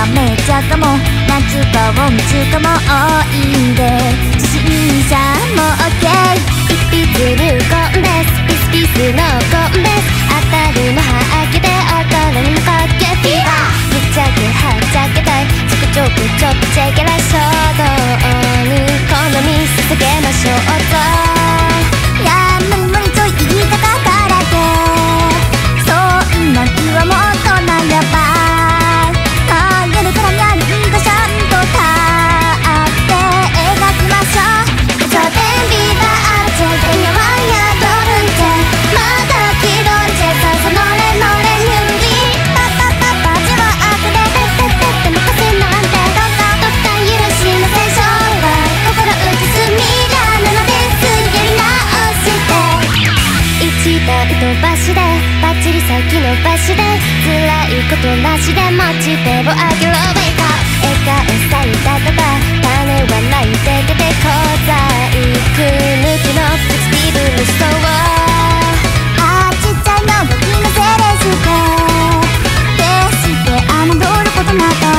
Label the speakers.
Speaker 1: はめちゃかも夏かを見つかも多いんで初心者も OK 一筆流行ですピスピスのコンです当たるのはけて当たらぬのかけフィーバーぶっちゃけはっちゃけたいちょくちょくちょっとチェケラ衝動に好み捧げましょうといや無理と言い方からでそんな気はもっとなんやばいあげるからにゃりがちゃんと立って描きましょう頂点ビバーチェてやわやどるんてまだ気取んちゃさそのれのれにゅりパパパパじわあくでてって任せなんてどっか許しません将来心打ちすみだなのですやり直して一台飛ばしでバッチリ先延ばしで辛いことなしでモチベを上げろウェイクアップ笑顔さえたたば種はないで出てこざいく抜きのポジティブにしそうちっちゃいの僕のせいですって決して侮ることなど